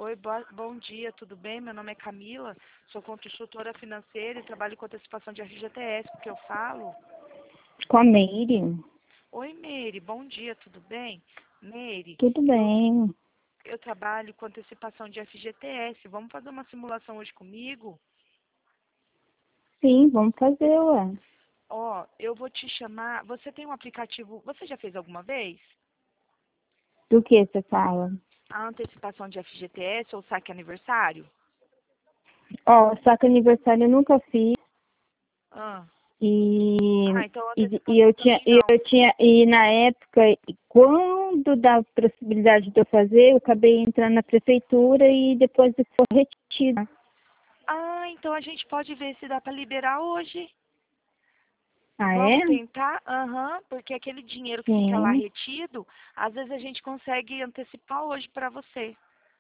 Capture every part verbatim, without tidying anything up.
Oi, boa, bom dia, tudo bem? Meu nome é Camila, sou consultora financeira e trabalho com antecipação de F G T S, porque eu falo. Com a Meire? Oi, Meire, bom dia, tudo bem? Meire, Tudo eu, bem. eu trabalho com antecipação de F G T S. Vamos fazer uma simulação hoje comigo? Sim, vamos fazer, ué. Ó, eu vou te chamar. Você tem um aplicativo. Você já fez alguma vez? Do que você fala? A antecipação de F G T S ou saque aniversário? Ó, só que aniversário eu nunca fiz Ah, e, ah então e, e antecipação eu tinha, também e não. eu tinha, e na época, quando da possibilidade de eu fazer, eu acabei entrando na prefeitura e depois eu fui retida. Ah, então a gente pode ver se dá para liberar hoje. Ah, é? Vamos tentar? Aham, porque aquele dinheiro que fica lá Sim. retido, às vezes a gente consegue antecipar hoje para você.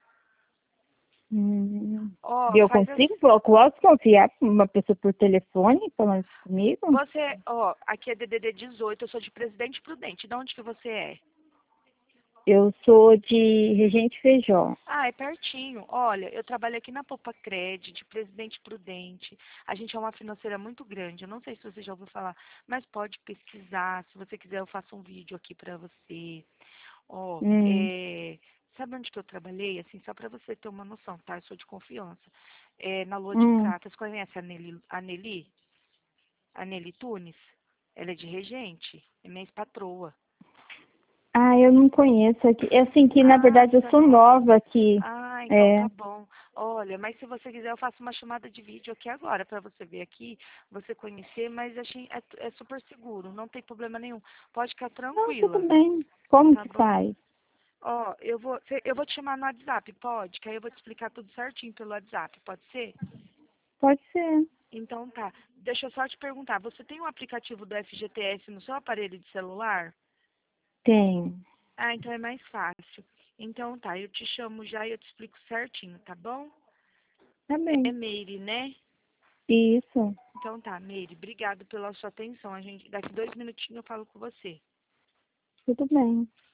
Hum. Ó, Eu faz consigo? assim. Eu posso confiar em uma pessoa por telefone falando isso comigo? Você, ó, aqui é D D D dezoito, eu sou de Presidente Prudente. De onde que você é? Eu sou de Regente Feijó. Ah, é pertinho. Olha, eu trabalho aqui na Poupa Cred, de Presidente Prudente. A gente é uma financeira muito grande. Eu não sei se você já ouviu falar, mas pode pesquisar. Se você quiser, eu faço um vídeo aqui para você. Ó, Hum, é, sabe onde que eu trabalhei? Assim, só para você ter uma noção, tá? Eu sou de confiança. É, na Lua de hum. Prata. Você conhece a Nelly, a Nelly? A Nelly Tunes? Ela é de Regente. É minha patroa. Ah, eu não conheço aqui. É assim que, na Ah, verdade, eu você sou não. nova aqui. Ah, então É. tá bom. Olha, mas se você quiser, eu faço uma chamada de vídeo aqui agora para você ver aqui, você conhecer, mas achei, é, é super seguro, não tem problema nenhum. Pode ficar Não, tudo tranquila, bem. Como tá que bom? faz? Ó, eu vou, cê- eu vou te chamar no WhatsApp, pode? Que aí eu vou te explicar tudo certinho pelo WhatsApp, pode ser? Pode ser. Então tá. Deixa eu só te perguntar, você tem um aplicativo do F G T S no seu aparelho de celular? Tem. Ah, então é mais fácil. Então tá, eu te chamo já e eu te explico certinho, tá bom? Tá É bem. Meire, né? Isso. Então tá, Meire, obrigado pela sua atenção. A gente, daqui dois minutinhos eu falo com você. Tudo bem.